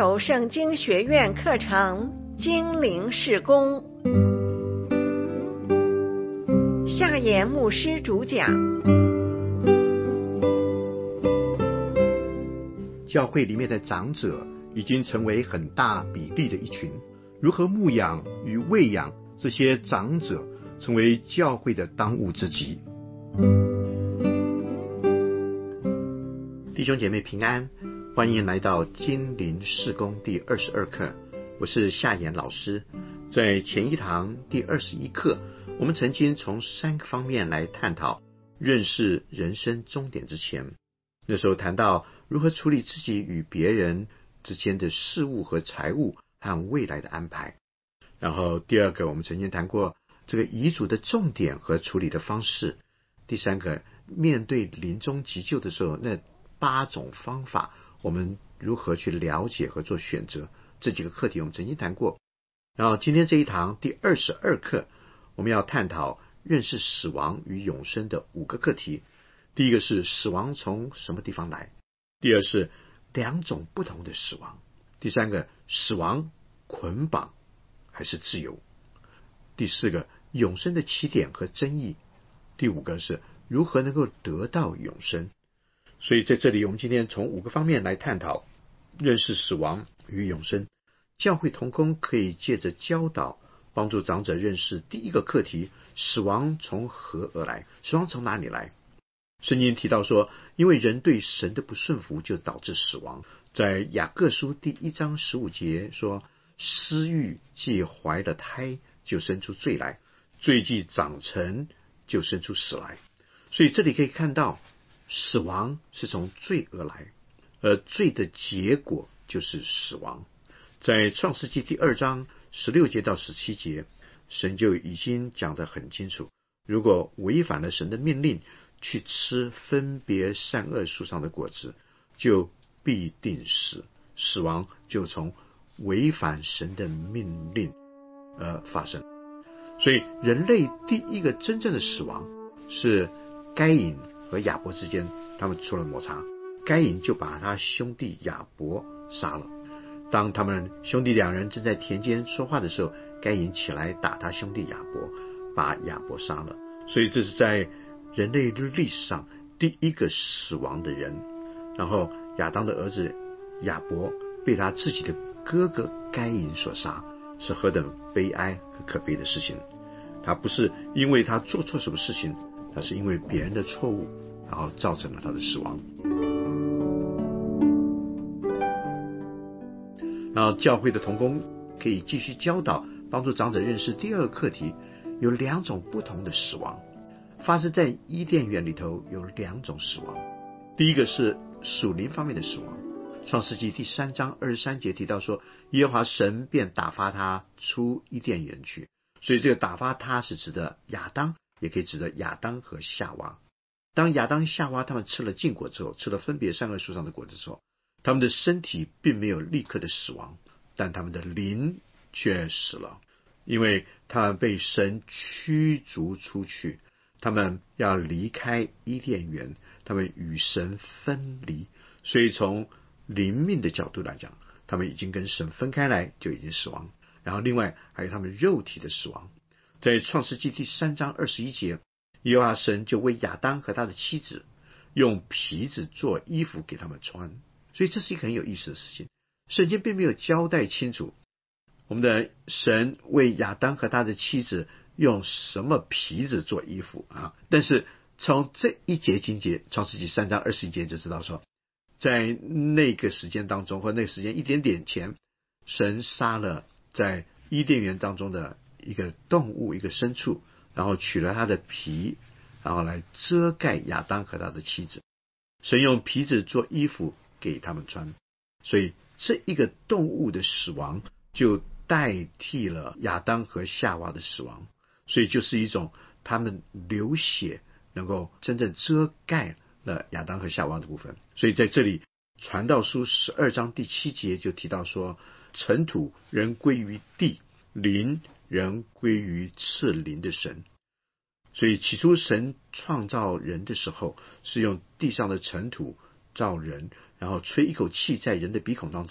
手圣经学院课程精灵事工，夏言牧师主讲。 教会里面的长者已经成为很大比例的一群，如何牧养与喂养这些长者，成为教会的当务之急。弟兄姐妹平安，欢迎来到精灵事工第22课，我是夏言老师。在前一堂第21课，我们曾经从3个方面来探讨认识人生终点之前。那时候谈到如何处理自己与别人之间的事物和财务和未来的安排。然后第2个，我们曾经谈过这个遗嘱的重点和处理的方式。第3个，面对临终急救的时候，那8种方法，我们如何去了解和做选择，这几个课题我们曾经谈过。然后今天这一堂第22课，我们要探讨认识死亡与永生的5个课题。第一个是死亡从什么地方来，第二是2种不同的死亡，第3个死亡捆绑还是自由，第4个永生的起点和争议，第5个是如何能够得到永生。所以在这里我们今天从5个方面来探讨认识死亡与永生。教会同工可以借着教导帮助长者认识第一个课题，死亡从何而来，死亡从哪里来。圣经提到说，因为人对神的不顺服就导致死亡。在雅各书第1章15节说，私欲既怀了胎就生出罪来，罪既长成就生出死来。所以这里可以看到死亡是从罪而来，而罪的结果就是死亡。在创世纪第2章16节到17节，神就已经讲得很清楚，如果违反了神的命令去吃分别善恶树上的果子，就必定死。死亡就从违反神的命令而发生。所以人类第一个真正的死亡是该隐和亚伯之间，他们出了摩擦，该隐就把他兄弟亚伯杀了。当他们兄弟2人正在田间说话的时候，该隐起来打他兄弟亚伯，把亚伯杀了。所以这是在人类历史上第一个死亡的人。然后亚当的儿子亚伯被他自己的哥哥该隐所杀，是何等悲哀和可悲的事情。他不是因为他做错什么事情，他是因为别人的错误，然后造成了他的死亡。然后教会的同工可以继续教导帮助长者认识第2个课题，有2种不同的死亡。发生在伊甸园里头有2种死亡。第一个是属灵方面的死亡。创世纪第3章23节提到说，耶和华神便打发他出伊甸园去。所以这个打发他是指的亚当，也可以指的亚当和夏娃。当亚当夏娃他们吃了禁果之后，吃了分别善恶树上的果子之后，他们的身体并没有立刻的死亡，但他们的灵却死了，因为他们被神驱逐出去，他们要离开伊甸园，他们与神分离。所以从灵命的角度来讲，他们已经跟神分开来，就已经死亡。然后另外还有他们肉体的死亡。在创世纪第3章21节，耶和华神就为亚当和他的妻子用皮子做衣服给他们穿。所以这是一个很有意思的事情，圣经并没有交代清楚我们的神为亚当和他的妻子用什么皮子做衣服啊。但是从这一节经节，创世纪3章21节就知道说，在那个时间当中，或那个时间一点点前，神杀了在伊甸园当中的一个动物，一个牲畜，然后取了他的皮，然后来遮盖亚当和他的妻子。神用皮子做衣服给他们穿。所以这一个动物的死亡就代替了亚当和夏娃的死亡，所以就是一种他们流血能够真正遮盖了亚当和夏娃的部分。所以在这里传道书12章第7节就提到说，尘土人归于地，灵人归于赐灵的神。所以起初神创造人的时候，是用地上的尘土造人，然后吹一口气在人的鼻孔当中，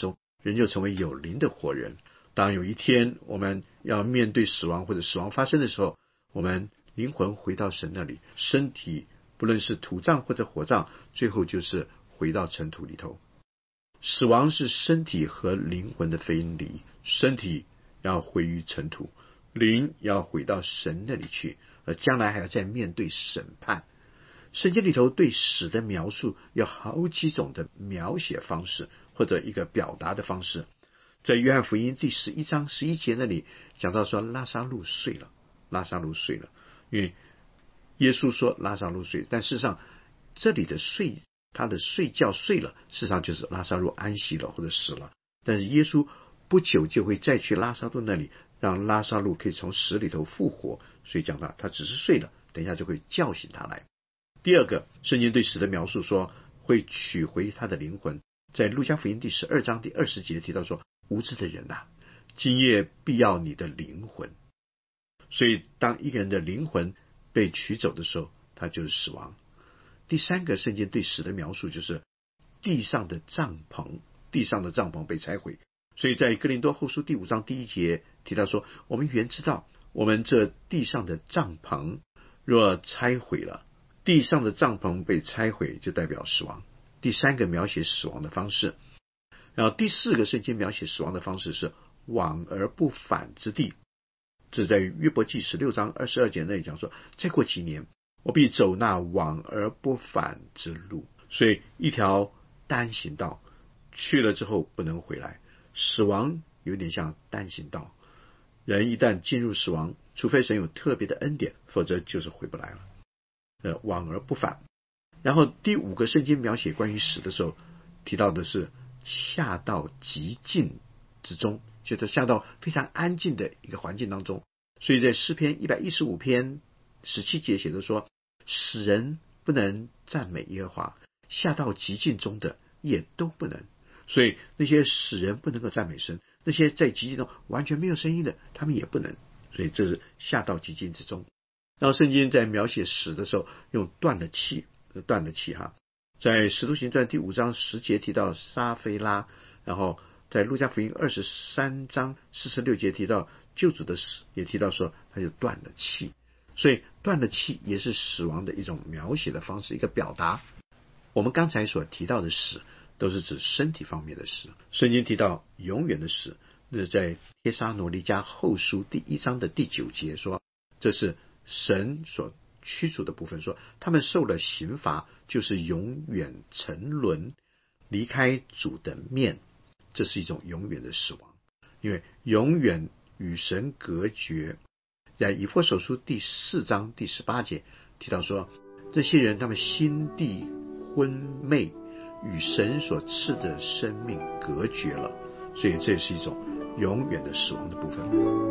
人就成为有灵的活人。当有一天我们要面对死亡或者死亡发生的时候，我们灵魂回到神那里，身体不论是土葬或者火葬，最后就是回到尘土里头。死亡是身体和灵魂的分离，身体要回于尘土，灵要回到神那里去，而将来还要再面对审判。圣经里头对死的描述有好几种的描写方式，或者一个表达的方式。在约翰福音第11章11节那里讲到说，拉撒路睡了，拉撒路睡了。因为耶稣说拉撒路睡，但事实上这里的睡，他的睡觉睡了，事实上就是拉撒路安息了或者死了。但是耶稣不久就会再去拉撒路那里，让拉撒路可以从死里头复活，所以讲他只是睡了，等一下就会叫醒他来。第二个，圣经对死的描述说会取回他的灵魂，在路加福音第12章第20节提到说，无知的人啊，今夜必要你的灵魂。所以当一个人的灵魂被取走的时候，他就是死亡。第三个，圣经对死的描述就是地上的帐篷被拆毁。所以在哥林多后书第5章第1节提到说，我们原知道我们这地上的帐篷若拆毁了，地上的帐篷被拆毁就代表死亡。第三个描写死亡的方式。然后第四个圣经描写死亡的方式是往而不返之地。这在约伯记16章22节那里讲说，再过几年我必走那往而不返之路。所以一条单行道去了之后不能回来，死亡有点像单行道，人一旦进入死亡，除非神有特别的恩典，否则就是回不来了，往而不返。然后第5个圣经描写关于死的时候提到的是下到极静之中，就是下到非常安静的一个环境当中。所以在诗篇115篇17节写的说，死人不能赞美耶和华，下到极静中的也都不能。所以那些死人不能够赞美神，那些在极静中完全没有声音的，他们也不能。所以这是下到极静之中。然后圣经在描写死的时候用断了气在使徒行传第5章10节提到撒非拉，然后在路加福音23章46节提到救主的死，也提到说他就断了气。所以断了气也是死亡的一种描写的方式，一个表达。我们刚才所提到的死都是指身体方面的死。圣经提到永远的死，那是在帖撒罗尼迦后书第1章的第9节说，这是神所驱逐的部分，说他们受了刑罚，就是永远沉沦，离开主的面。这是一种永远的死亡，因为永远与神隔绝。在以弗所书第4章第18节提到说，这些人他们心地昏昧，与神所赐的生命隔绝了，所以这是一种永远的死亡的部分。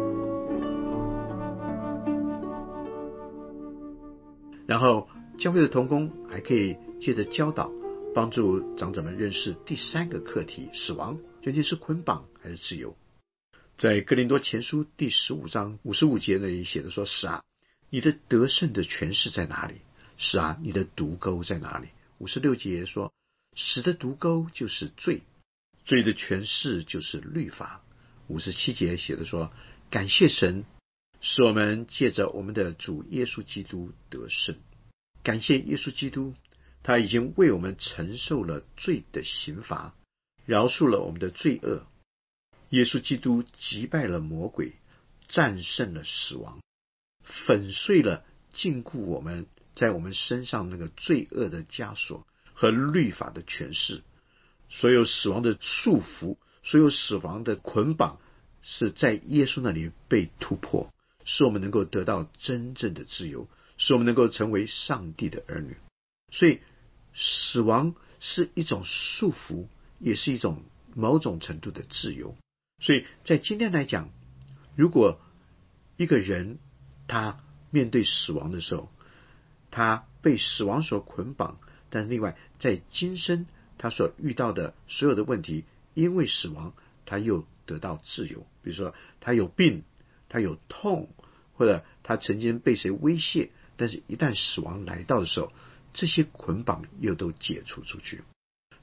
然后教会的同工还可以借着教导帮助长者们认识第3个课题，死亡究竟是捆绑还是自由。在哥林多前书第15章55节那里写的说，死啊，你的得胜的权势在哪里？死啊，你的毒钩在哪里？56节说，死的毒钩就是罪，罪的权势就是律法。57节写的说，感谢神，使我们借着我们的主耶稣基督得胜。感谢耶稣基督，他已经为我们承受了罪的刑罚，饶恕了我们的罪恶。耶稣基督击败了魔鬼，战胜了死亡，粉碎了禁锢我们在我们身上那个罪恶的枷锁和律法的权势。所有死亡的束缚，所有死亡的捆绑，是在耶稣那里被突破，使我们能够得到真正的自由，使我们能够成为上帝的儿女。所以死亡是一种束缚，也是一种某种程度的自由。所以在今天来讲，如果一个人他面对死亡的时候，他被死亡所捆绑，但另外在今生他所遇到的所有的问题，因为死亡他又得到自由。比如说他有病，他有痛，或者他曾经被谁威胁，但是一旦死亡来到的时候，这些捆绑又都解除出去。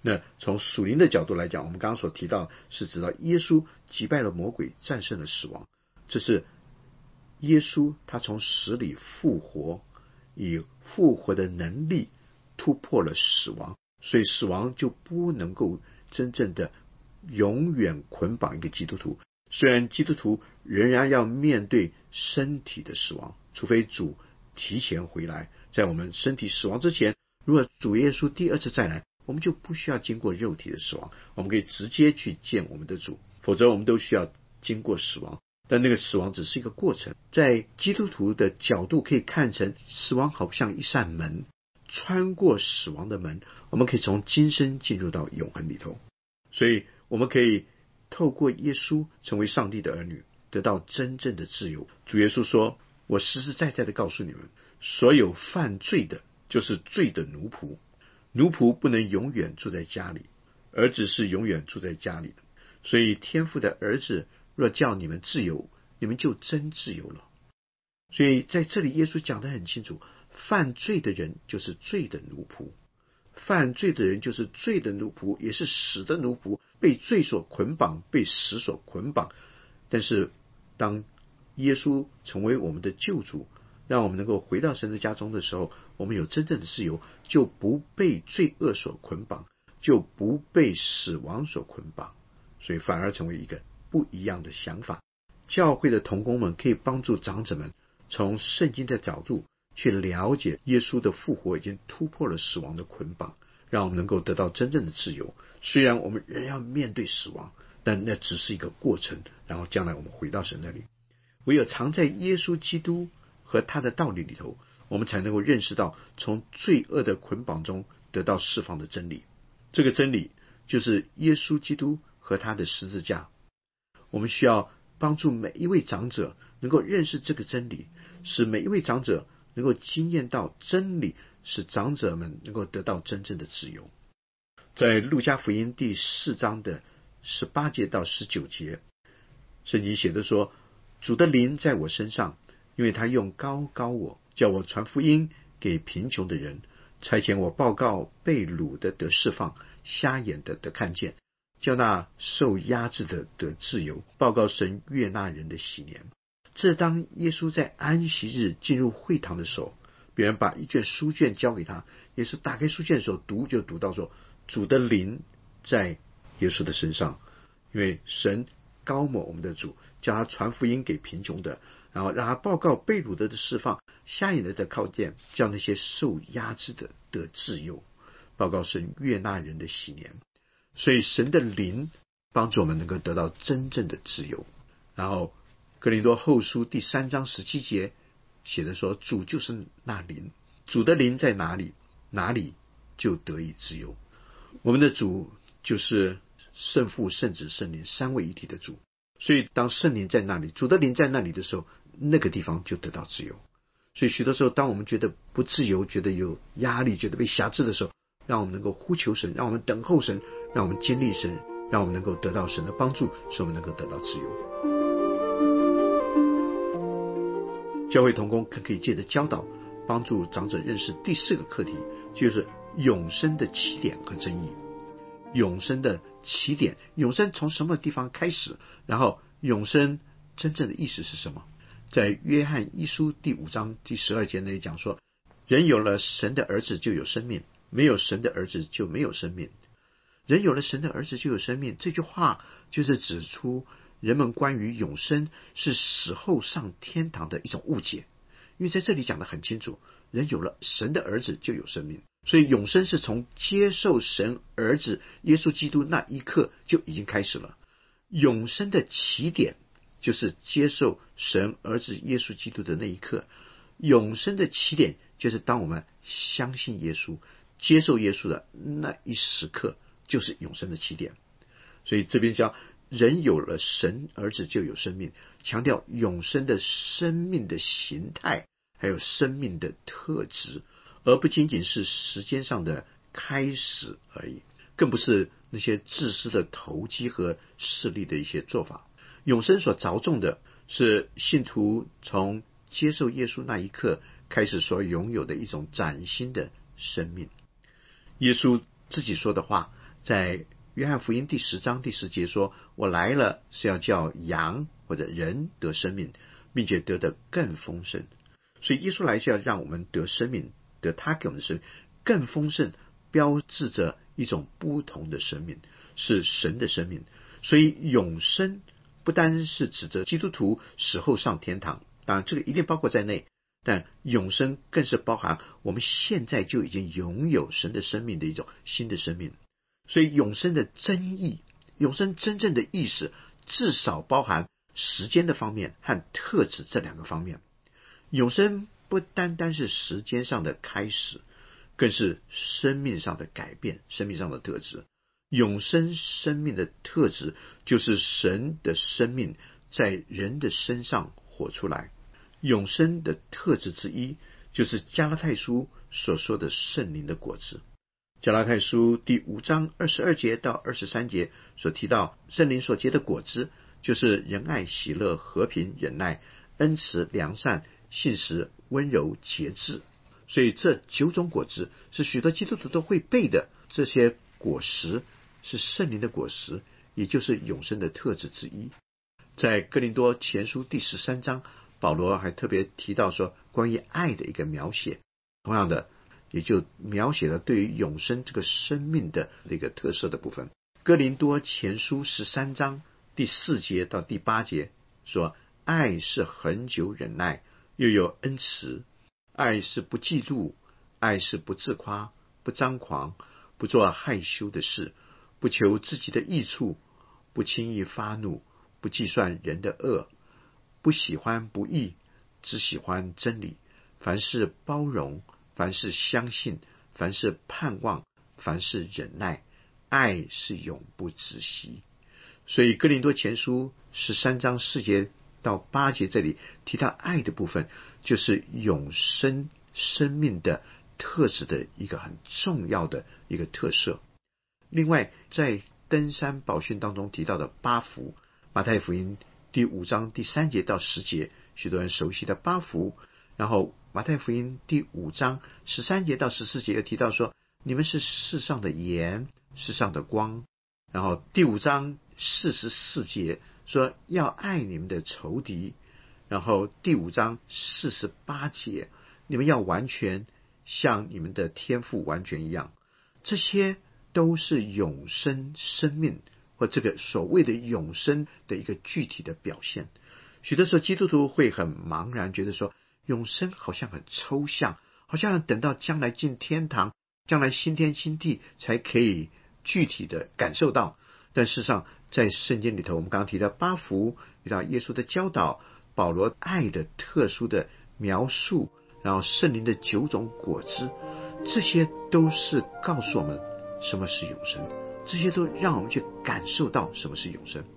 那从属灵的角度来讲，我们刚刚所提到是指到耶稣击败了魔鬼，战胜了死亡，这是耶稣他从死里复活，以复活的能力突破了死亡，所以死亡就不能够真正的永远捆绑一个基督徒。虽然基督徒仍然要面对身体的死亡，除非主提前回来，在我们身体死亡之前，如果主耶稣第二次再来，我们就不需要经过肉体的死亡，我们可以直接去见我们的主，否则我们都需要经过死亡。但那个死亡只是一个过程，在基督徒的角度可以看成死亡好像一扇门，穿过死亡的门，我们可以从今生进入到永恒里头。所以我们可以透过耶稣成为上帝的儿女，得到真正的自由。主耶稣说，我实实在在的告诉你们，所有犯罪的就是罪的奴仆，奴仆不能永远住在家里，儿子是永远住在家里的。所以天父的儿子若叫你们自由，你们就真自由了。所以在这里耶稣讲得很清楚，犯罪的人就是罪的奴仆，犯罪的人就是罪的奴仆，也是死的奴仆，被罪所捆绑，被死所捆绑。但是当耶稣成为我们的救主，让我们能够回到神的家中的时候，我们有真正的自由，就不被罪恶所捆绑，就不被死亡所捆绑，所以反而成为一个不一样的想法。教会的同工们可以帮助长者们从圣经的角度去了解耶稣的复活已经突破了死亡的捆绑，让我们能够得到真正的自由。虽然我们仍要面对死亡，但那只是一个过程，然后将来我们回到神那里。唯有藏在耶稣基督和他的道理里头，我们才能够认识到从罪恶的捆绑中得到释放的真理。这个真理就是耶稣基督和他的十字架。我们需要帮助每一位长者能够认识这个真理，使每一位长者能够经验到真理，使长者们能够得到真正的自由。在路加福音第4章的18节到19节，圣经写的说，主的灵在我身上，因为他用膏膏我，叫我传福音给贫穷的人，差遣我报告被掳的得释放，瞎眼的得看见，叫那受压制的得自由，报告神悦纳人的喜年。这当耶稣在安息日进入会堂的时候，别人把一卷书卷交给他，耶稣打开书卷的时候就读到说，主的灵在耶稣的身上，因为神膏抹我们的主，叫他传福音给贫穷的，然后让他报告被掳的释放，瞎眼的得看见，叫那些受压制的得自由，报告神悦纳人的喜年。所以神的灵帮助我们能够得到真正的自由。然后哥林多后书第3章17节写的说，主就是那灵，主的灵在哪里，哪里就得以自由。我们的主就是圣父圣子圣灵三位一体的主，所以当圣灵在那里，主的灵在那里的时候，那个地方就得到自由。所以许多时候当我们觉得不自由，觉得有压力，觉得被辖制的时候，让我们能够呼求神，让我们等候神，让我们经历神，让我们能够得到神的帮助，使我们能够得到自由。教会同工更可以借着教导帮助长者认识第4个课题，就是永生的起点和真义。永生的起点，永生从什么地方开始，然后永生真正的意思是什么。在约翰一书第5章第12节那里讲说，人有了神的儿子就有生命，没有神的儿子就没有生命。人有了神的儿子就有生命，这句话就是指出人们关于永生是死后上天堂的一种误解。因为在这里讲得很清楚，人有了神的儿子就有生命，所以永生是从接受神儿子耶稣基督那一刻就已经开始了。永生的起点就是接受神儿子耶稣基督的那一刻，永生的起点就是当我们相信耶稣，接受耶稣的那一时刻，就是永生的起点。所以这边讲人有了神儿子就有生命，强调永生的生命的形态，还有生命的特质，而不仅仅是时间上的开始而已，更不是那些自私的投机和势利的一些做法。永生所着重的是信徒从接受耶稣那一刻开始所拥有的一种崭新的生命。耶稣自己说的话在约翰福音第10章第10节说，我来了是要叫羊或者人得生命，并且得的更丰盛。所以耶稣来是要让我们得生命，得他给我们的生命更丰盛，标志着一种不同的生命，是神的生命。所以永生不单是指着基督徒死后上天堂，当然这个一定包括在内，但永生更是包含我们现在就已经拥有神的生命的一种新的生命。所以永生的真意，永生真正的意思，至少包含时间的方面和特质这2个方面。永生不单单是时间上的开始，更是生命上的改变，生命上的特质。永生生命的特质就是神的生命在人的身上活出来。永生的特质之一就是加拉太书所说的圣灵的果子。加拉太书第5章22节到23节所提到圣灵所结的果子，就是仁爱、喜乐、和平、忍耐、恩慈、良善、信实、温柔、节制。所以这9种果子是许多基督徒都会背的，这些果实是圣灵的果实，也就是永生的特质之一。在哥林多前书第13章，保罗还特别提到说关于爱的一个描写，同样的也就描写了对于永生这个生命的一个特色的部分。哥林多前书13章第4节到第8节说，爱是恒久忍耐，又有恩慈；爱是不嫉妒，爱是不自夸，不张狂，不做害羞的事，不求自己的益处，不轻易发怒，不计算人的恶，不喜欢不义，只喜欢真理。凡事包容，凡事相信，凡事盼望，凡事忍耐，爱是永不止息。所以哥林多前书13章4节到8节这里提到爱的部分，就是永生生命的特质的一个很重要的一个特色。另外在登山宝训当中提到的8福，马太福音第5章第3节到10节，许多人熟悉的8福。然后马太福音第5章13节到14节又提到说，你们是世上的盐，世上的光。然后第5章44节说要爱你们的仇敌。然后第5章48节，你们要完全像你们的天父完全一样。这些都是永生生命或这个所谓的永生的一个具体的表现。许多时候基督徒会很茫然，觉得说永生好像很抽象，好像等到将来进天堂，将来新天新地才可以具体的感受到。但事实上在圣经里头，我们刚刚提到8福，提到耶稣的教导，保罗爱的特殊的描述，然后圣灵的9种果子，这些都是告诉我们什么是永生，这些都让我们去感受到什么是永生。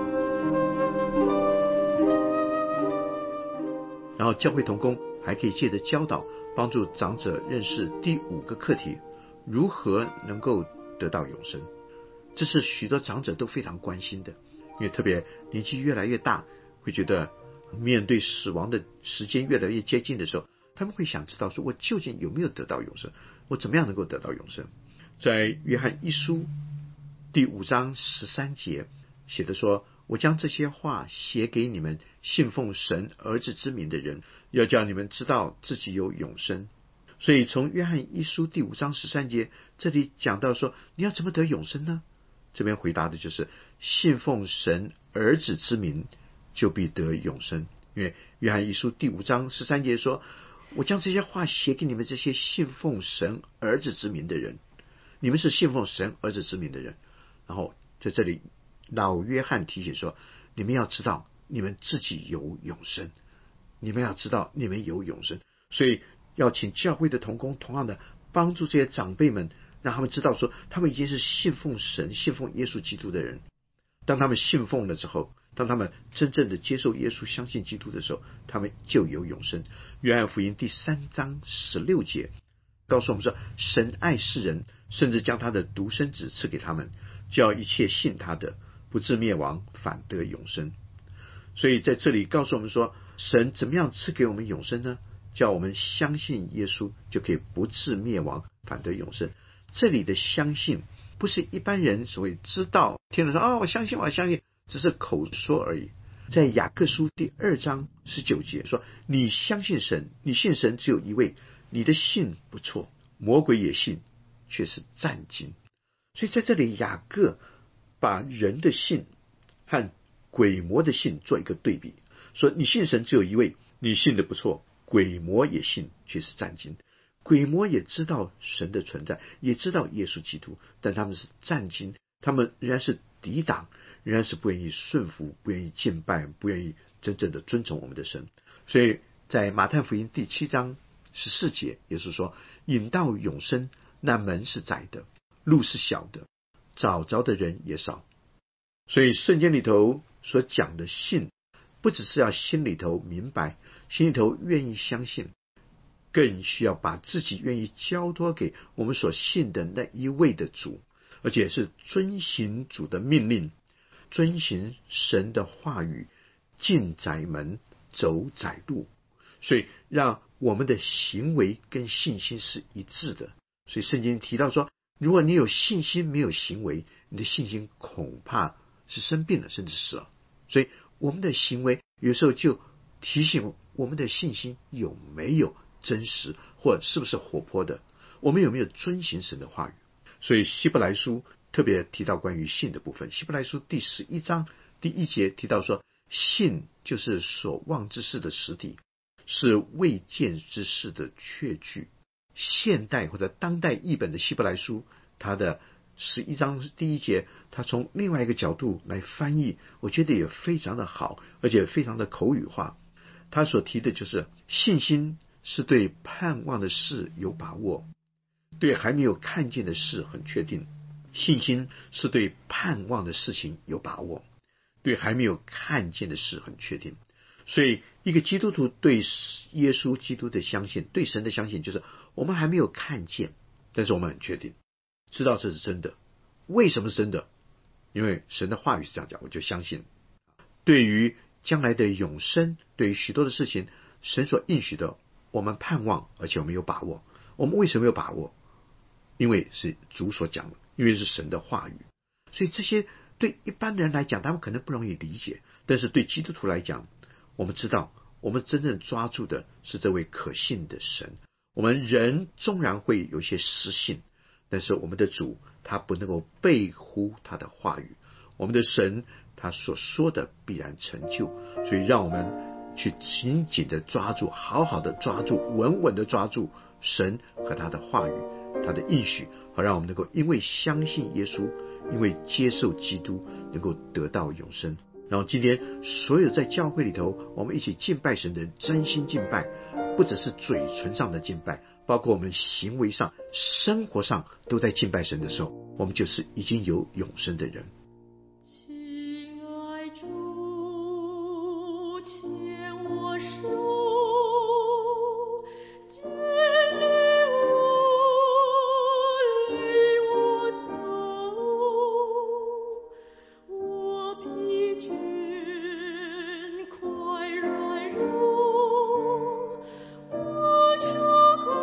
然后教会同工还可以借着教导帮助长者认识第5个课题，如何能够得到永生。这是许多长者都非常关心的，因为特别年纪越来越大，会觉得面对死亡的时间越来越接近的时候，他们会想知道说，我究竟有没有得到永生，我怎么样能够得到永生。在约翰一书第5章13节写的说，我将这些话写给你们信奉神儿子之名的人，要叫你们知道自己有永生。所以从约翰一书第5章13节这里讲到说，你要怎么得永生呢？这边回答的就是信奉神儿子之名，就必得永生。因为约翰一书第5章13节说，我将这些话写给你们这些信奉神儿子之名的人，你们是信奉神儿子之名的人。然后在这里老约翰提醒说，你们要知道你们自己有永生，你们要知道你们有永生。所以要请教会的同工同样的帮助这些长辈们，让他们知道说他们已经是信奉神信奉耶稣基督的人。当他们信奉了之后，当他们真正的接受耶稣相信基督的时候，他们就有永生。约翰福音第3章16节告诉我们说，神爱世人，甚至将他的独生子赐给他们，叫一切信他的不至灭亡，反得永生。所以在这里告诉我们说，神怎么样赐给我们永生呢？叫我们相信耶稣就可以不至灭亡，反得永生。这里的相信不是一般人所谓知道，听了说我相信我相信，只是口说而已。在雅各书第2章19节说，你相信神，你信神只有一位，你的信不错，魔鬼也信，却是战惊。所以在这里雅各把人的信和鬼魔的信做一个对比，说你信神只有一位，你信的不错，鬼魔也信，却是战惊。鬼魔也知道神的存在，也知道耶稣基督，但他们是战惊，他们仍然是抵挡，仍然是不愿意顺服，不愿意敬拜，不愿意真正的遵从我们的神。所以在马太福音第7章14节，耶稣说，引到永生，那门是窄的，路是小的，找着的人也少。所以圣经里头所讲的信，不只是要心里头明白，心里头愿意相信，更需要把自己愿意交托给我们所信的那一位的主，而且是遵行主的命令，遵行神的话语，进窄门，走窄路。所以让我们的行为跟信心是一致的。所以圣经提到说，如果你有信心没有行为，你的信心恐怕是生病了，甚至死了。所以我们的行为有时候就提醒我们的信心有没有真实，或者是不是活泼的，我们有没有遵行神的话语。所以希伯来书特别提到关于信的部分，希伯来书第11章第1节提到说，信就是所望之事的实体，是未见之事的确据。现代或者当代译本的希伯来书，它的11章第1节，它从另外一个角度来翻译，我觉得也非常的好，而且非常的口语化。他所提的就是信心是对盼望的事有把握，对还没有看见的事很确定。信心是对盼望的事情有把握，对还没有看见的事很确定。所以一个基督徒对耶稣基督的相信，对神的相信，就是我们还没有看见，但是我们很确定知道这是真的。为什么是真的？因为神的话语是这样讲，我就相信。对于将来的永生，对于许多的事情，神所应许的，我们盼望，而且我们有把握。我们为什么有把握？因为是主所讲的，因为是神的话语。所以这些对一般人来讲，他们可能不容易理解，但是对基督徒来讲，我们知道我们真正抓住的是这位可信的神。我们人纵然会有些失信，但是我们的主他不能够背乎他的话语，我们的神他所说的必然成就。所以让我们去紧紧的抓住，好好的抓住，稳稳的抓住神和他的话语，他的应许，好让我们能够因为相信耶稣，因为接受基督，能够得到永生。然后今天所有在教会里头我们一起敬拜神的人，真心敬拜，不只是嘴唇上的敬拜，包括我们行为上生活上都在敬拜神的时候，我们就是已经有永生的人。 亲爱主，牵我手，建立我，领我走，我疲倦快软弱，我求苦。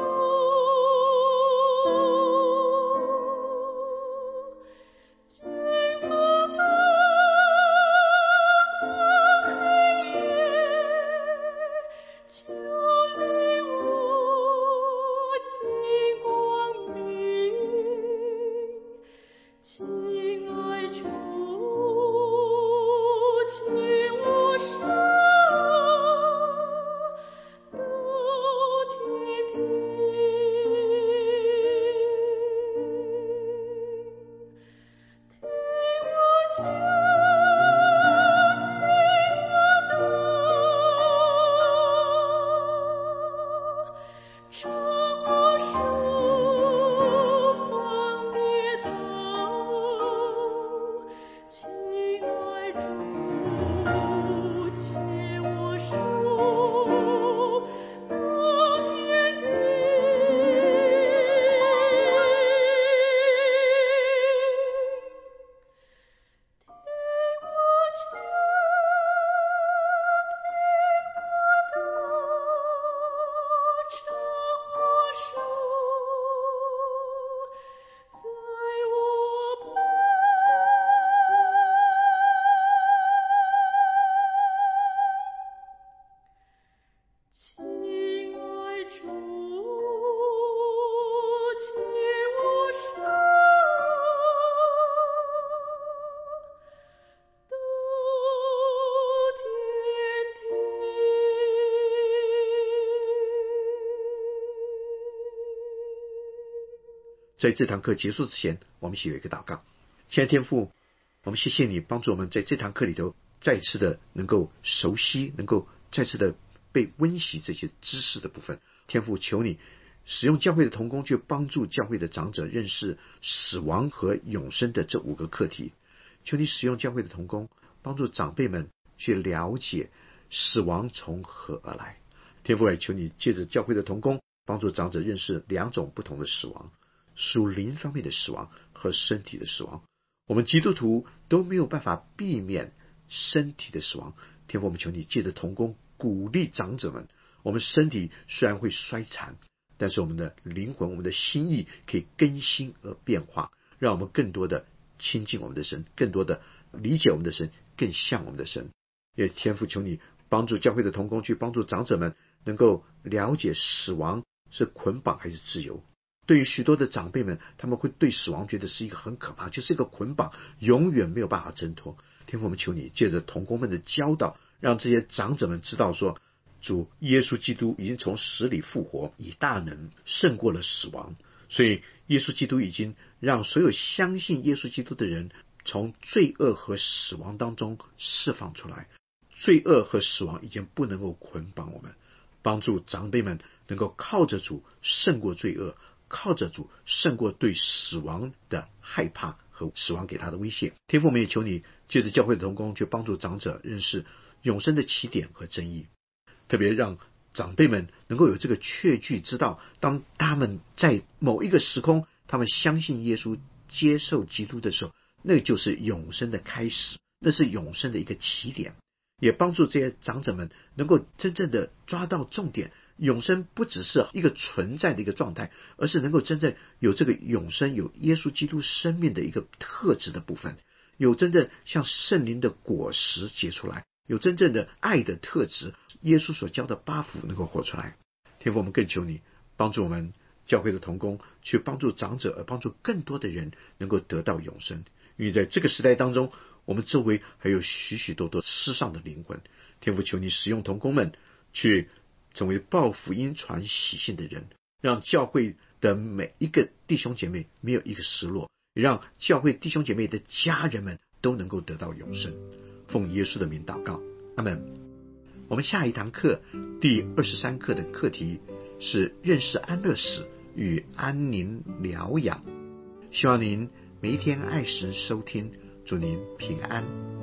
在这堂课结束之前，我们一起有一个祷告。亲爱的天父，我们谢谢你帮助我们在这堂课里头再次的能够熟悉，能够再次的被温习这些知识的部分。天父，求你使用教会的同工去帮助教会的长者认识死亡和永生的这5个课题。求你使用教会的同工帮助长辈们去了解死亡从何而来。天父，也求你借着教会的同工帮助长者认识2种不同的死亡，属灵方面的死亡和身体的死亡。我们基督徒都没有办法避免身体的死亡。天父，我们求你借着同工鼓励长者们，我们身体虽然会衰残，但是我们的灵魂，我们的心意可以更新而变化，让我们更多的亲近我们的神，更多的理解我们的神，更像我们的神。也天父，求你帮助教会的同工去帮助长者们能够了解死亡是捆绑还是自由。对于许多的长辈们，他们会对死亡觉得是一个很可怕，就是一个捆绑，永远没有办法挣脱。天父，我们求你借着同工们的教导，让这些长者们知道说，主耶稣基督已经从死里复活，以大能胜过了死亡。所以耶稣基督已经让所有相信耶稣基督的人从罪恶和死亡当中释放出来。罪恶和死亡已经不能够捆绑我们，帮助长辈们能够靠着主胜过罪恶，靠着主胜过对死亡的害怕和死亡给他的威胁。天父，我们也求你借着教会的同工去帮助长者认识永生的起点和真义，特别让长辈们能够有这个确据，知道当他们在某一个时空他们相信耶稣接受基督的时候，那就是永生的开始，那是永生的一个起点。也帮助这些长者们能够真正的抓到重点，永生不只是一个存在的一个状态，而是能够真正有这个永生，有耶稣基督生命的一个特质的部分，有真正像圣灵的果实结出来，有真正的爱的特质，耶稣所教的8福能够活出来。天父，我们更求你帮助我们教会的同工去帮助长者，而帮助更多的人能够得到永生。因为在这个时代当中，我们周围还有许许多多失丧的灵魂。天父，求你使用同工们去成为报福音传喜信的人，让教会的每一个弟兄姐妹没有一个失落，也让教会弟兄姐妹的家人们都能够得到永生。奉耶稣的名祷告，阿们。我们下一堂课第23课的课题是认识安乐死与安宁疗养。希望您每一天按时收听，祝您平安。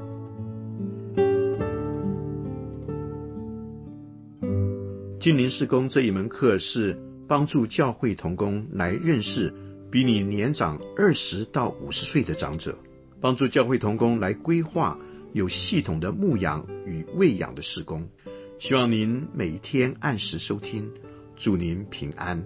精灵事工这一门课是帮助教会同工来认识比你年长20到50岁的长者，帮助教会同工来规划有系统的牧养与喂养的事工。希望您每一天按时收听，祝您平安。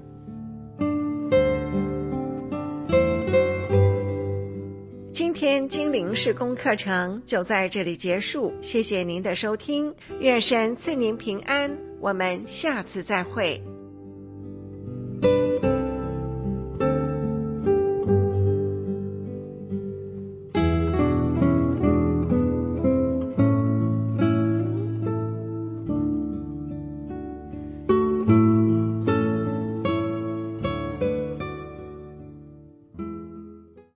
今天精灵事工课程就在这里结束，谢谢您的收听，愿神赐您平安，我们下次再会。